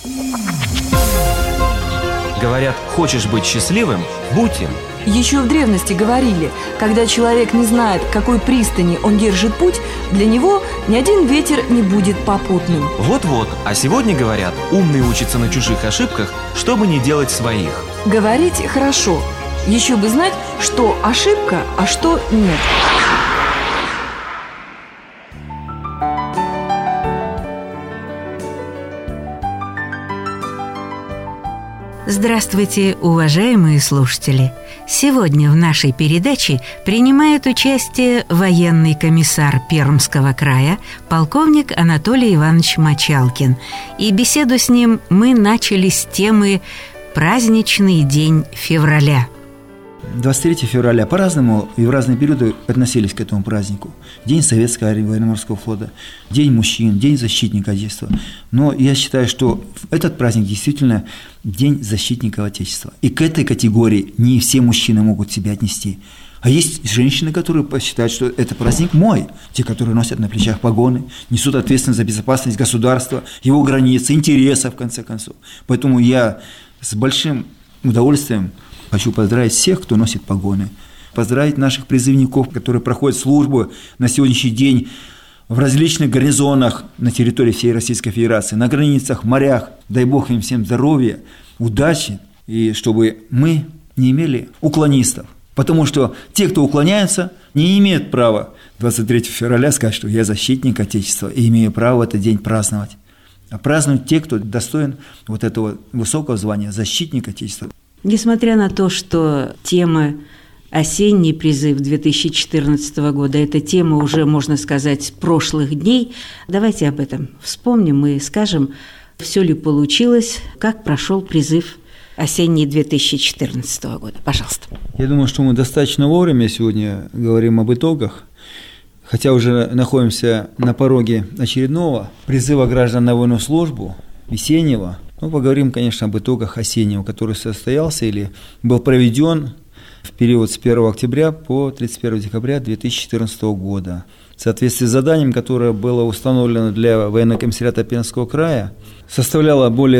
Говорят, хочешь быть счастливым – будь им. Еще в древности говорили, когда человек не знает, к какой пристани он держит путь, для него ни один ветер не будет попутным. Вот-вот, а сегодня говорят, умный учится на чужих ошибках, чтобы не делать своих. Говорить хорошо, еще бы знать, что ошибка, а что нет. Здравствуйте, уважаемые слушатели! Сегодня в нашей передаче принимает участие военный комиссар Пермского края, полковник Анатолий Иванович Мочалкин. И беседу с ним мы начали с темы «Праздничный день февраля». 23 февраля по-разному и в разные периоды относились к этому празднику. День Советского военно-морского флота, День мужчин, День защитника Отечества. Но я считаю, что этот праздник действительно День защитника Отечества. И к этой категории не все мужчины могут себя отнести. А есть женщины, которые считают, что это праздник мой. Те, которые носят на плечах погоны, несут ответственность за безопасность государства, его границ, интересов, в конце концов. Поэтому я с большим удовольствием хочу поздравить всех, кто носит погоны, поздравить наших призывников, которые проходят службу на сегодняшний день в различных гарнизонах на территории всей Российской Федерации, на границах, морях. Дай Бог им всем здоровья, удачи, и чтобы мы не имели уклонистов. Потому что те, кто уклоняются, не имеют права 23 февраля сказать, что я защитник Отечества и имею право в этот день праздновать. А празднуют те, кто достоин вот этого высокого звания защитник Отечества. Несмотря на то, что тема «Осенний призыв» 2014 года – это тема уже, можно сказать, прошлых дней, давайте об этом вспомним и скажем, все ли получилось, как прошел призыв осенний 2014 года. Пожалуйста. Я думаю, что мы достаточно вовремя сегодня говорим об итогах, хотя уже находимся на пороге очередного призыва граждан на военную службу, весеннего. Ну, поговорим, конечно, об итогах осеннего, который состоялся или был проведен в период с 1 октября по 31 декабря 2014 года. В соответствии с заданием, которое было установлено для военного комиссариата Пермского края, составляло более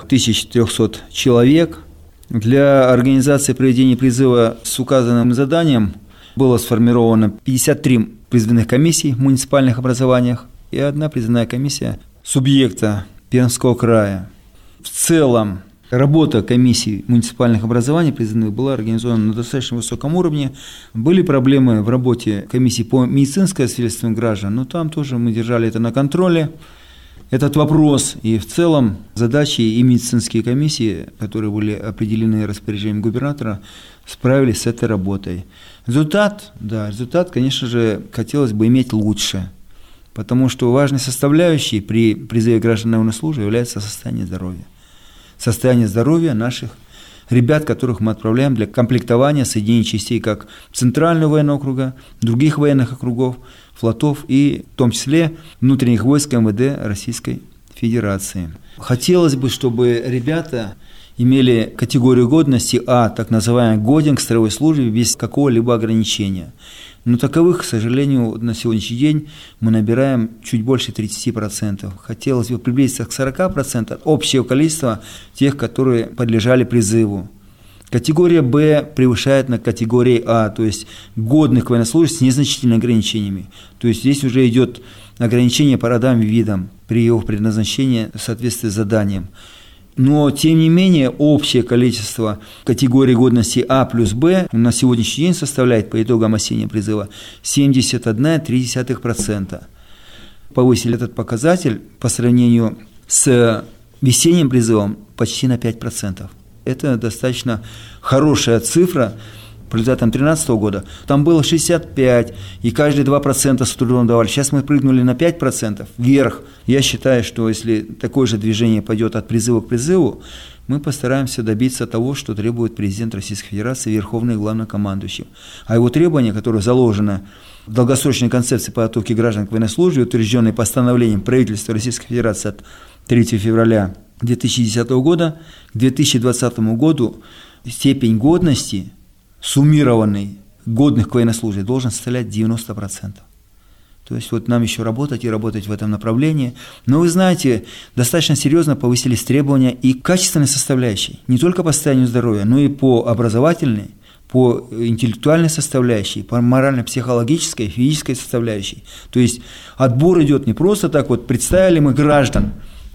3300 человек. Для организации проведения призыва с указанным заданием было сформировано 53 призывных комиссий в муниципальных образованиях и одна призывная комиссия субъекта Пермского края. В целом, работа комиссий муниципальных образований призывных была организована на достаточно высоком уровне. Были проблемы в работе комиссий по медицинскому освидетельствованию граждан, но там тоже мы держали это на контроле, этот вопрос. И в целом задачи и медицинские комиссии, которые были определены распоряжением губернатора, справились с этой работой. Результат, конечно же, хотелось бы иметь лучше. Потому что важной составляющей при призыве граждан на военную службу является состояние здоровья. Состояние здоровья наших ребят, которых мы отправляем для комплектования соединений частей как Центрального военного округа, других военных округов, флотов и в том числе внутренних войск МВД Российской Федерации. Хотелось бы, чтобы ребята имели категорию годности А, так называемый годен к строевой службе без какого-либо ограничения. Но таковых, к сожалению, на сегодняшний день мы набираем чуть больше 30%. Хотелось бы приблизиться к 40% от общего количества тех, которые подлежали призыву. Категория Б превышает на категории А, то есть годных к военнослужащим с незначительными ограничениями. То есть здесь уже идет ограничение по родам и видам при его предназначении в соответствии с заданием. Но, тем не менее, общее количество категорий годности А плюс Б на сегодняшний день составляет по итогам осеннего призыва 71,3%. Повысили этот показатель по сравнению с весенним призывом почти на 5%. Это достаточно хорошая цифра. По результатам 2013 года там было 65, и каждые 2% с трудом давали. Сейчас мы прыгнули на 5% вверх. Я считаю, что если такое же движение пойдет от призыва к призыву, мы постараемся добиться того, что требует президент Российской Федерации, верховный главнокомандующий. А его требования, которые заложены в долгосрочной концепции по подготовке граждан к военной службе, утвержденной постановлением правительства Российской Федерации от 3 февраля 2010 года, к 2020 году степень годности суммированный годных к военной службе должен составлять 90%. То есть вот нам еще работать и работать в этом направлении. Но вы знаете, достаточно серьезно повысились требования и к качественной составляющей. Не только по состоянию здоровья, но и по образовательной, по интеллектуальной составляющей, по морально-психологической, физической составляющей. То есть отбор идет не просто так, вот представили мы граждан,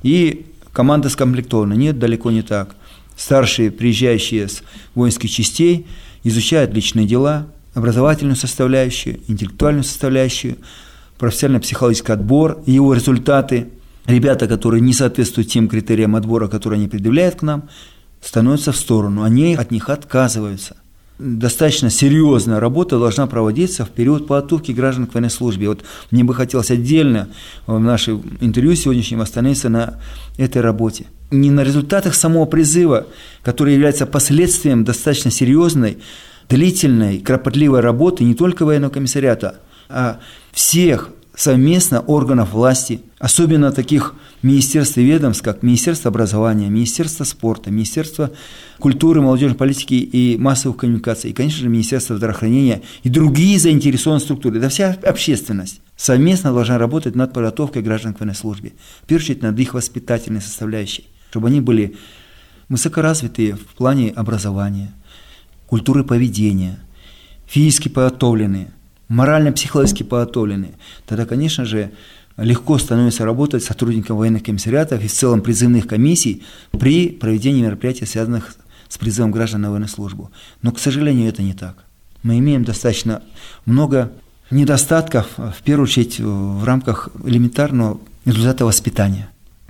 и команда скомплектована. Нет, далеко не так. Старшие, приезжающие с воинских частей, изучают личные дела, образовательную составляющую, интеллектуальную составляющую, профессионально-психологический отбор, его результаты. Ребята, которые не соответствуют тем критериям отбора, которые они предъявляют к нам, становятся в сторону, они от них отказываются. Достаточно серьезная работа должна проводиться в период подготовки граждан к военной службе. Вот мне бы хотелось отдельно в нашем интервью сегодняшнем остановиться на этой работе. Не на результатах самого призыва, который является последствием достаточно серьезной, длительной, кропотливой работы не только военного комиссариата, а всех совместно органов власти, особенно таких министерств и ведомств, как Министерство образования, Министерство спорта, Министерство культуры, молодежной политики и массовых коммуникаций, и, конечно же, Министерство здравоохранения и другие заинтересованные структуры. Да вся общественность совместно должна работать над подготовкой граждан к военной службе, в первую очередь над их воспитательной составляющей, чтобы они были высокоразвитые в плане образования, культуры поведения, физически подготовленные, морально-психологически подготовленные. Тогда, конечно же, легко становится работать сотрудникам военных комиссариатов и в целом призывных комиссий при проведении мероприятий, связанных с призывом граждан на военную службу. Но, к сожалению, это не так. Мы имеем достаточно много недостатков, в первую очередь, в рамках элементарного результата воспитания.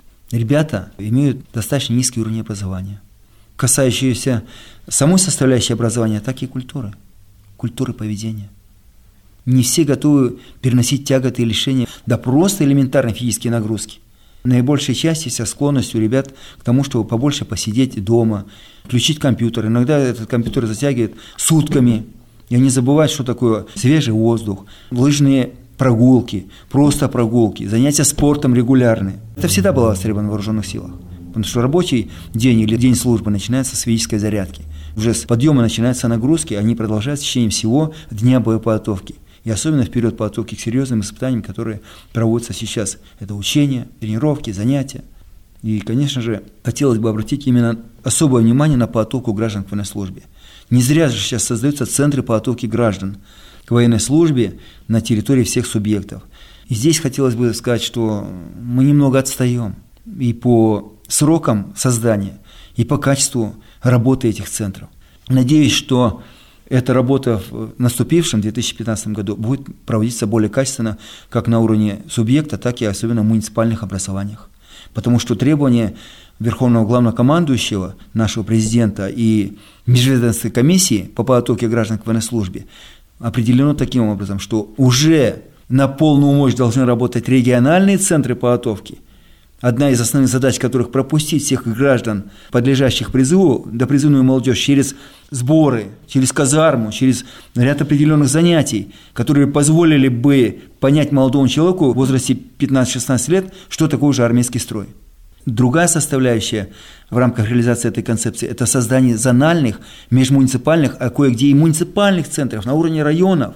Ребята имеют достаточно низкий уровень образования, касающиеся самой составляющей образования, так и культуры поведения. Не все готовы переносить тяготы и лишения, да просто элементарные физические нагрузки. Наибольшей части со склонностью ребят к тому, чтобы побольше посидеть дома, включить компьютер. Иногда этот компьютер затягивает сутками, и они забывают, что такое свежий воздух, лыжные прогулки, просто прогулки, занятия спортом регулярные. Это всегда было востребовано в вооруженных силах. Потому что рабочий день или день службы начинается с физической зарядки. Уже с подъема начинаются нагрузки, они продолжаются в течение всего дня боеподготовки. И особенно в период подготовки к серьезным испытаниям, которые проводятся сейчас. Это учения, тренировки, занятия. И, конечно же, хотелось бы обратить именно особое внимание на подготовку граждан к военной службе. Не зря же сейчас создаются центры подготовки граждан к военной службе на территории всех субъектов. И здесь хотелось бы сказать, что мы немного отстаем и по срокам создания, и по качеству работы этих центров. Надеюсь, что эта работа в наступившем 2015 году будет проводиться более качественно как на уровне субъекта, так и особенно в муниципальных образованиях. Потому что требования Верховного Главнокомандующего, нашего президента и Межведомственной комиссии по подготовке граждан к военной службе определено таким образом, что уже на полную мощь должны работать региональные центры подготовки, одна из основных задач которых пропустить всех граждан, подлежащих призыву, допризывную молодежь через сборы, через казарму, через ряд определенных занятий, которые позволили бы понять молодому человеку в возрасте 15-16 лет, что такое уже армейский строй. Другая составляющая в рамках реализации этой концепции – это создание зональных, межмуниципальных, а кое-где и муниципальных центров на уровне районов.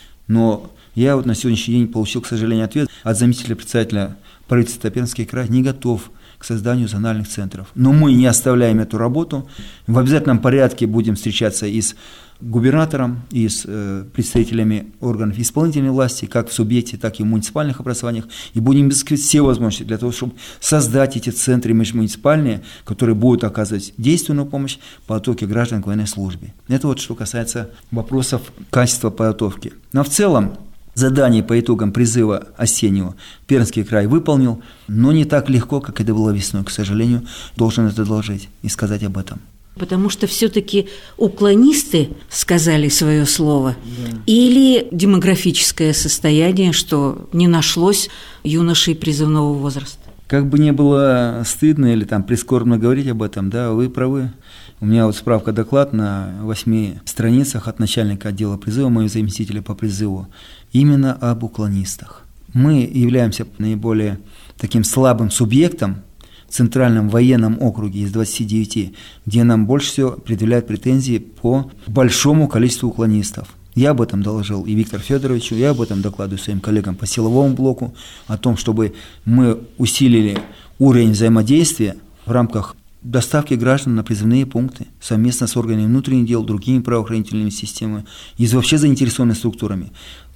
Но я вот на сегодняшний день получил, к сожалению, ответ от заместителя председателя правительства Пермский край: не готов к созданию зональных центров. Но мы не оставляем эту работу. В обязательном порядке будем встречаться и с губернатором, и с представителями органов исполнительной власти, как в субъекте, так и в муниципальных образованиях, и будем искать все возможности для того, чтобы создать эти центры межмуниципальные, которые будут оказывать действенную помощь по подготовке граждан к военной службе. Это вот что касается вопросов качества подготовки. Но в целом задание по итогам призыва осеннего Пермский край выполнил, но не так легко, как это было весной. К сожалению, должен это доложить и сказать об этом. Потому что все-таки уклонисты сказали свое слово, да. Или демографическое состояние, что не нашлось юношей призывного возраста. Как бы не было стыдно или там прискорбно говорить об этом, да, вы правы. У меня вот справка-доклад на 8 страницах от начальника отдела призыва, моего заместителя по призыву, именно об уклонистах. Мы являемся наиболее таким слабым субъектом в Центральном военном округе из 29, где нам больше всего предъявляют претензии по большому количеству уклонистов. Я об этом доложил и Виктору Федоровичу, я об этом докладываю своим коллегам по силовому блоку, о том, чтобы мы усилили уровень взаимодействия в рамках доставки граждан на призывные пункты совместно с органами внутренних дел, другими правоохранительными системами и вообще заинтересованными структурами.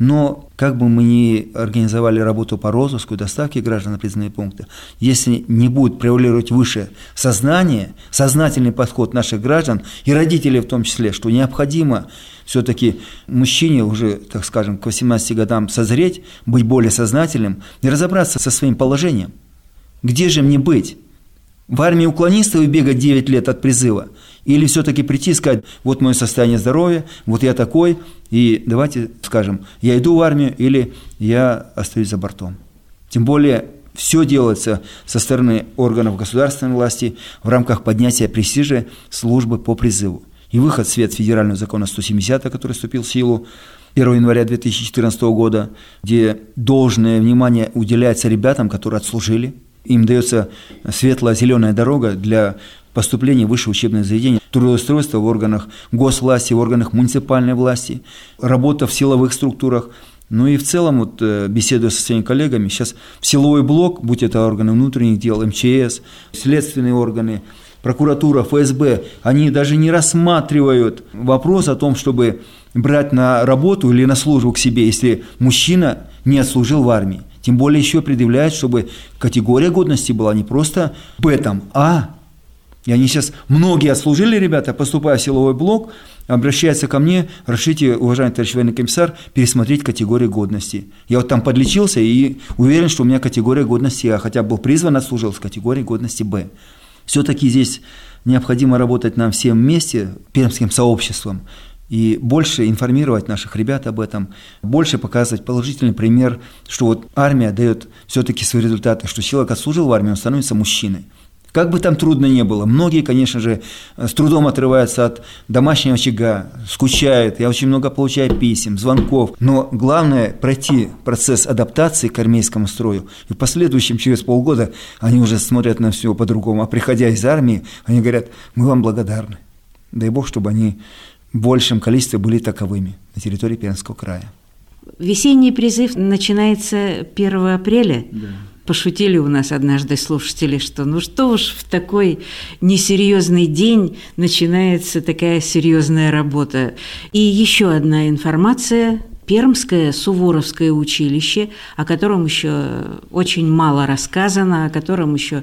Но как бы мы ни организовали работу по розыску и доставке граждан на призывные пункты, если не будет превалировать выше сознание, сознательный подход наших граждан и родителей в том числе, что необходимо все-таки мужчине уже, так скажем, к 18 годам созреть, быть более сознательным и разобраться со своим положением. Где же мне быть? В армии уклонистов и бегать 9 лет от призыва? Или все-таки прийти и сказать, вот мое состояние здоровья, вот я такой, и давайте скажем, я иду в армию или я остаюсь за бортом. Тем более все делается со стороны органов государственной власти в рамках поднятия престижа службы по призыву. И выход в свет федерального закона 170, который вступил в силу 1 января 2014 года, где должное внимание уделяется ребятам, которые отслужили. Им дается светлая зеленая дорога для поступления в высшее учебное заведение, трудоустройство в органах госвласти, в органах муниципальной власти, работа в силовых структурах. Ну и в целом, вот, беседуя со своими коллегами, сейчас в силовой блок, будь это органы внутренних дел, МЧС, следственные органы, прокуратура, ФСБ, они даже не рассматривают вопрос о том, чтобы брать на работу или на службу к себе, если мужчина не отслужил в армии. Тем более еще предъявляют, чтобы категория годности была не просто Б там, А. И они сейчас, многие отслужили, ребята, поступая в силовой блок, обращаются ко мне, разрешите, уважаемый товарищ военный комиссар, пересмотреть категорию годности. Я вот там подлечился и уверен, что у меня категория годности А, хотя был призван, отслужил с категорией годности Б. Все-таки здесь необходимо работать нам всем вместе, пермским сообществом, и больше информировать наших ребят об этом, больше показывать положительный пример, что вот армия дает все-таки свои результаты, что человек отслужил в армии, он становится мужчиной. Как бы там трудно ни было, многие, конечно же, с трудом отрываются от домашнего очага, скучают, я очень много получаю писем, звонков, но главное пройти процесс адаптации к армейскому строю, и в последующем, через полгода, они уже смотрят на все по-другому, а приходя из армии, они говорят, мы вам благодарны, дай Бог, чтобы они в большем количестве были таковыми на территории Пермского края. Весенний призыв начинается 1 апреля. Да. Пошутили у нас однажды слушатели, что ну что уж в такой несерьезный день начинается такая серьезная работа. И еще одна информация. Пермское Суворовское училище, о котором еще очень мало рассказано, о котором еще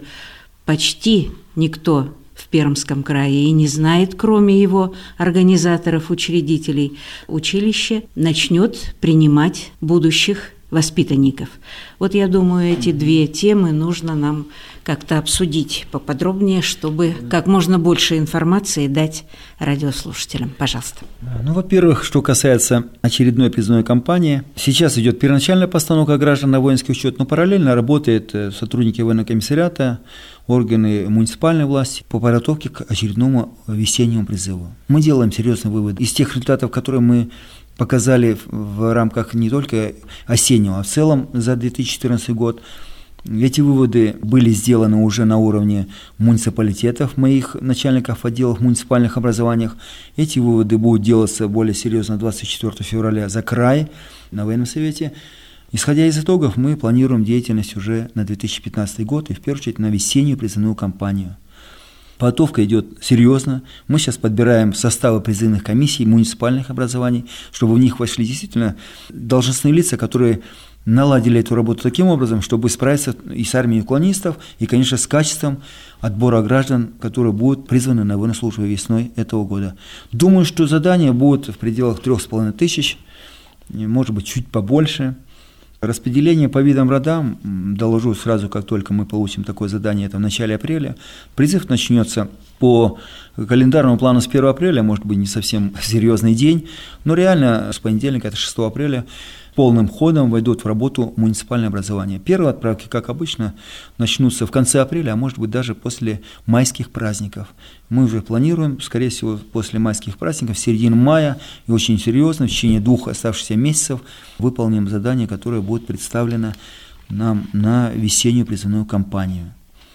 почти никто в Пермском крае и не знает, кроме его организаторов, учредителей, училище начнет принимать будущих воспитанников. Вот я думаю, эти две темы нужно нам как-то обсудить поподробнее, чтобы как можно больше информации дать радиослушателям. Пожалуйста. Ну, во-первых, что касается очередной призывной кампании, сейчас идет первоначальная постановка граждан на воинский учет, но параллельно работают сотрудники военного комиссариата, органы муниципальной власти по подготовке к очередному весеннему призыву. Мы делаем серьезный вывод из тех результатов, которые мы показали в рамках не только осеннего, а в целом за 2014 год. Эти выводы были сделаны уже на уровне муниципалитетов, моих начальников отделов в муниципальных образованиях. Эти выводы будут делаться более серьезно 24 февраля за край на военном совете. Исходя из итогов, мы планируем деятельность уже на 2015 год и в первую очередь на весеннюю призывную кампанию. Подготовка идет серьезно. Мы сейчас подбираем составы призывных комиссий муниципальных образований, чтобы в них вошли действительно должностные лица, которые наладили эту работу таким образом, чтобы справиться и с армией уклонистов, и, конечно, с качеством отбора граждан, которые будут призваны на военную службу весной этого года. Думаю, что задания будут в пределах 3500, может быть, чуть побольше. Распределение по видам родам, доложу сразу, как только мы получим такое задание, это в начале апреля. Призыв начнется по календарному плану с 1 апреля, может быть, не совсем серьезный день, но реально с понедельника, это 6 апреля, полным ходом войдут в работу муниципальное образование. Первые отправки, как обычно, начнутся в конце апреля, а может быть даже после майских праздников. Мы уже планируем, скорее всего, после майских праздников, в середине мая, и очень серьезно, в течение 2 оставшихся месяцев выполним задание, которое будет представлено нам на весеннюю призывную кампанию.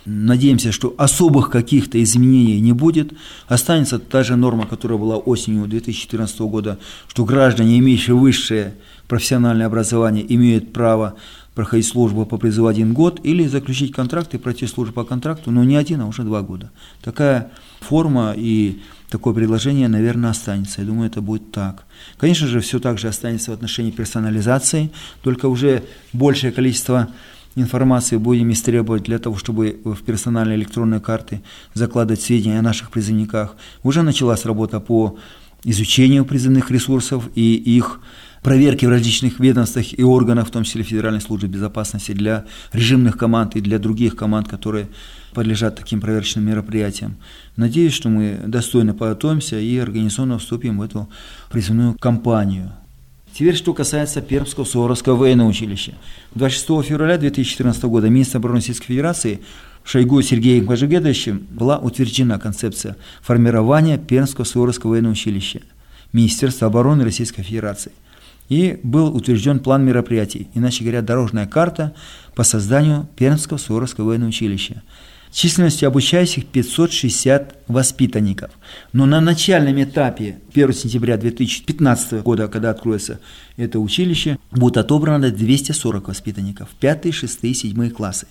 надеемся, что особых каких-то изменений не будет. Останется та же норма, которая была осенью 2014 года, что граждане, имеющие высшее профессиональное образование, имеют право проходить службу по призыву 1 год или заключить контракт и пройти службу по контракту, но не 1, а уже 2 года. Такая форма и такое предложение, наверное, останется. Я думаю, это будет так. Конечно же, все так же останется в отношении персонализации, только уже большее количество информации будем истребовать для того, чтобы в персональные электронные карты закладывать сведения о наших призывниках. Уже началась работа по изучению призывных ресурсов и их проверки в различных ведомствах и органах, в том числе Федеральной службы безопасности, для режимных команд и для других команд, которые подлежат таким проверочным мероприятиям. Надеюсь, что мы достойно подготовимся и организованно вступим в эту призывную кампанию. Теперь, что касается Пермского Суворовского военного училища. 26 февраля 2014 года министром обороны Российской Федерации Шойгу Сергеем Кожегедовичем была утверждена концепция формирования Пермского Суворовского военного училища Министерства обороны Российской Федерации. И был утвержден план мероприятий, иначе говоря, дорожная карта по созданию Пермского Суворовского военного училища. Численностью обучающих 560 воспитанников. Но на начальном этапе, 1 сентября 2015 года, когда откроется это училище, будет отобрано 240 воспитанников, 5, 6, 7 классы.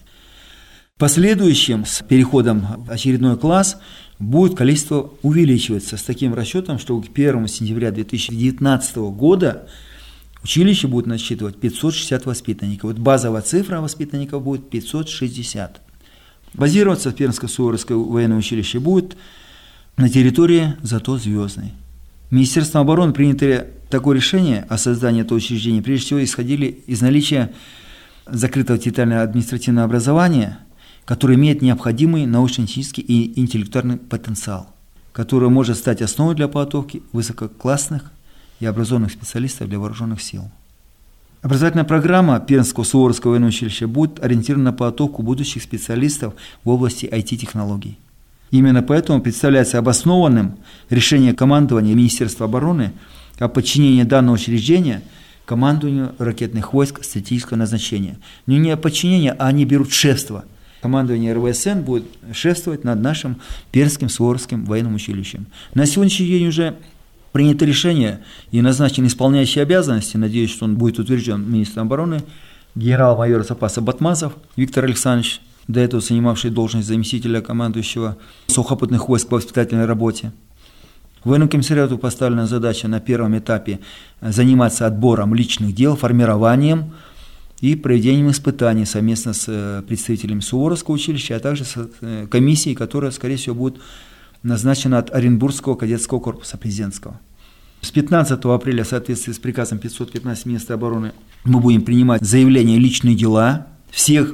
В последующем, с переходом в очередной класс, будет количество увеличиваться с таким расчетом, что к 1 сентября 2019 года училище будет насчитывать 560 воспитанников. Вот базовая цифра воспитанников будет 560. Базироваться в Пермское Суворовское военное училище будет на территории зато Звездной. Министерством обороны принято такое решение о создании этого учреждения, прежде всего исходили из наличия закрытого территориального административного образования, которое имеет необходимый научно-технический и интеллектуальный потенциал, который может стать основой для подготовки высококлассных и образованных специалистов для вооруженных сил. Образовательная программа Пермского Суворовского военного училища будет ориентирована на подготовку будущих специалистов в области IT-технологий. Именно поэтому представляется обоснованным решение командования Министерства обороны о подчинении данного учреждения командованию ракетных войск стратегического назначения. Но не подчинение, а они берут шефство. Командование РВСН будет шефствовать над нашим Пермским Суворовским военным училищем. На сегодняшний день уже принято решение и назначен исполняющий обязанности, надеюсь, что он будет утвержден министром обороны, генерал-майор запаса Батмазов Виктор Александрович, до этого занимавший должность заместителя командующего сухопутных войск по воспитательной работе. Военному комиссариату поставлена задача на первом этапе заниматься отбором личных дел, формированием и проведением испытаний совместно с представителями Суворовского училища, а также с комиссией, которая, скорее всего, будет назначена от Оренбургского кадетского корпуса президентского. С 15 апреля, в соответствии с приказом 515 министра обороны, мы будем принимать заявления «Личные дела» всех,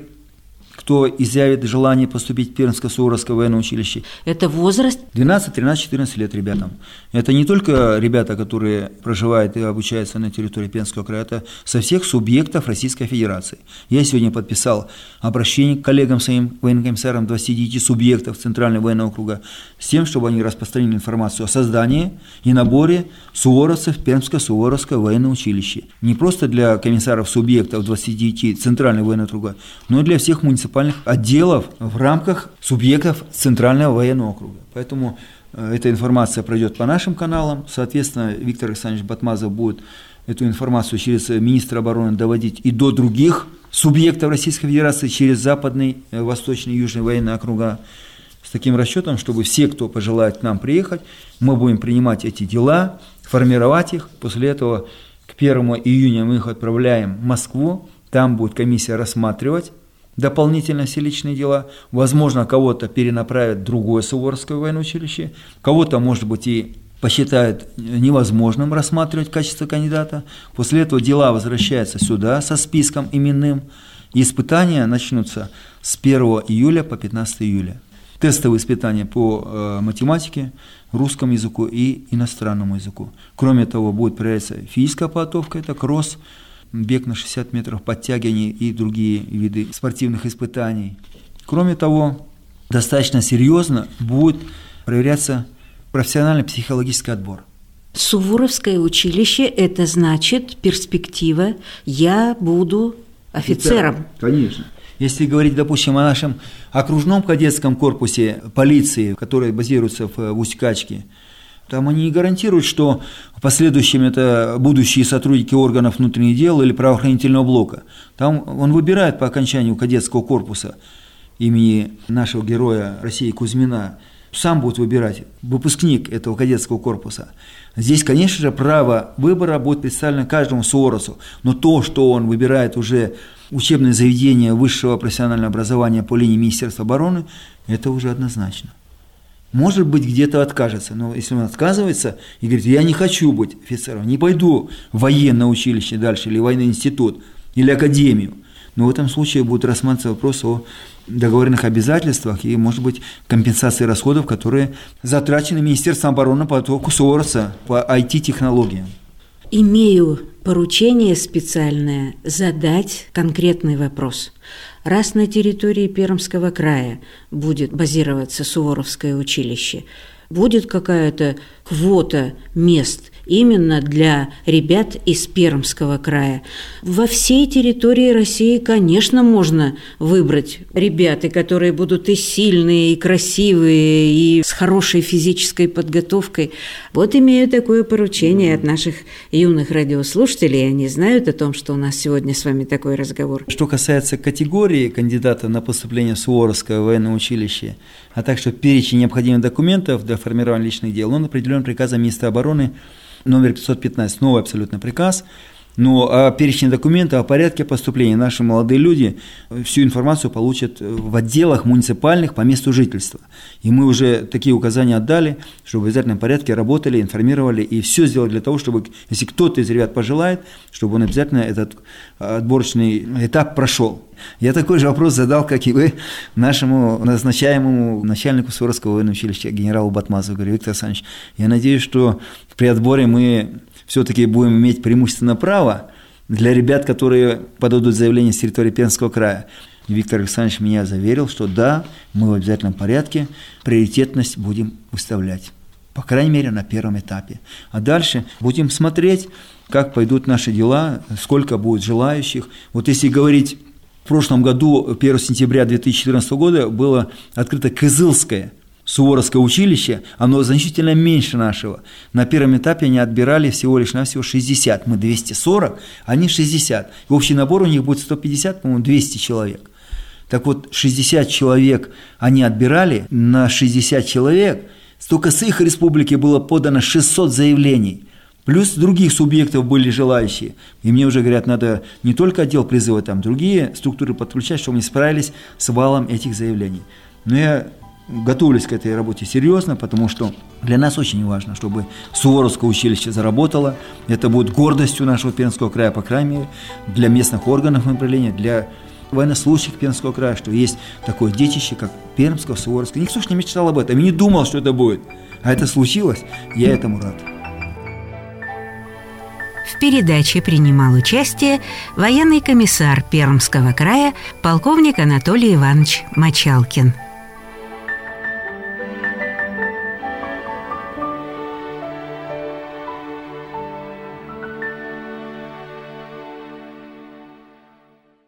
кто изъявит желание поступить в Пермское Суворовское военное училище. Это возраст? 12, 13, 14 лет ребятам. Это не только ребята, которые проживают и обучаются на территории Пермского края, это со всех субъектов Российской Федерации. Я сегодня подписал обращение к коллегам своим военным комиссарам 29 субъектов Центрального военного округа с тем, чтобы они распространили информацию о создании и наборе суворовцев в Пермское Суворовское военное училище. Не просто для комиссаров субъектов 29 Центрального военного округа, но и для всех муниципальных отделов в рамках субъектов Центрального военного округа. Поэтому эта информация пройдет по нашим каналам. Соответственно, Виктор Александрович Батмазов будет эту информацию через министра обороны доводить и до других субъектов Российской Федерации через Западный, Восточный, Южный военные округа. С таким расчетом, чтобы все, кто пожелает к нам приехать, мы будем принимать эти дела, формировать их. После этого к 1 июня мы их отправляем в Москву. Там будет комиссия рассматривать дополнительно все личные дела. Возможно, кого-то перенаправят в другое Суворовское военное училище, кого-то, может быть, и посчитают невозможным рассматривать в качестве кандидата. После этого дела возвращаются сюда со списком именным, и испытания начнутся с 1 июля по 15 июля. Тестовые испытания по математике, русскому языку и иностранному языку. Кроме того, будет проверяться физическая подготовка, это кросс, бег на 60 метров, подтягивания и другие виды спортивных испытаний. Кроме того, достаточно серьезно будет проверяться профессиональный психологический отбор. Суворовское училище – это значит перспектива «я буду офицером». Да, конечно. Если говорить, допустим, о нашем окружном кадетском корпусе полиции, который базируется в Усть-Качке, там они не гарантируют, что в последующем это будущие сотрудники органов внутренних дел или правоохранительного блока. Там он выбирает по окончанию кадетского корпуса имени нашего героя России Кузьмина, сам будет выбирать выпускник этого кадетского корпуса. Здесь, конечно же, право выбора будет представлено каждому суворовцу, но то, что он выбирает уже учебное заведение высшего профессионального образования по линии Министерства обороны, это уже однозначно. Может быть, где-то откажется, но если он отказывается и говорит, я не хочу быть офицером, не пойду в военное училище дальше, или военный институт, или академию, но в этом случае будет рассматриваться вопрос о договорных обязательствах и, может быть, компенсации расходов, которые затрачены Министерством обороны по потоку суворовца по IT-технологиям. Имею поручение специальное задать конкретный вопрос. Раз на территории Пермского края будет базироваться Суворовское училище, будет какая-то квота мест именно для ребят из Пермского края. Во всей территории России, конечно, можно выбрать ребят, которые будут и сильные, и красивые, и с хорошей физической подготовкой. Вот имею такое поручение от наших юных радиослушателей, они знают о том, что у нас сегодня с вами такой разговор. Что касается категории кандидата на поступление в Суворовское военное училище, а также перечень необходимых документов для формирования личных дел, он определен приказом министра обороны номер 515, новый абсолютно приказ. Но о перечне документов, о порядке поступления наши молодые люди всю информацию получат в отделах муниципальных по месту жительства. И мы уже такие указания отдали, чтобы в обязательном порядке работали, информировали и все сделали для того, чтобы, если кто-то из ребят пожелает, чтобы он обязательно этот отборочный этап прошел. Я такой же вопрос задал, как и вы, нашему назначаемому начальнику Суворовского военного училища генералу Батмазову. Говорю, Виктор Александрович, я надеюсь, что при отборе мы все-таки будем иметь преимущественно право для ребят, которые подадут заявление с территории Пермского края. И Виктор Александрович меня заверил, что да, мы в обязательном порядке приоритетность будем выставлять. По крайней мере, на первом этапе. А дальше будем смотреть, как пойдут наши дела, сколько будет желающих. Вот если говорить, в прошлом году, 1 сентября 2014 года, было открыто Кызылское Суворовское училище, оно значительно меньше нашего. На первом этапе они отбирали всего лишь навсего 60. Мы 240, они 60. И общий набор у них будет 150, по-моему, 200 человек. Так вот, 60 человек они отбирали, на 60 человек только с их республики было подано 600 заявлений. Плюс других субъектов были желающие. И мне уже говорят, надо не только отдел призыва, там другие структуры подключать, чтобы они справились с валом этих заявлений. Но я готовлюсь к этой работе серьезно, потому что для нас очень важно, чтобы Суворовское училище заработало. Это будет гордостью нашего Пермского края, по крайней мере, для местных органов управления, для военнослужащих Пермского края, что есть такое детище, как Пермское, Суворовское. Никто ж не мечтал об этом и не думал, что это будет. А это случилось, я этому рад. В передаче принимал участие военный комиссар Пермского края полковник Анатолий Иванович Мочалкин.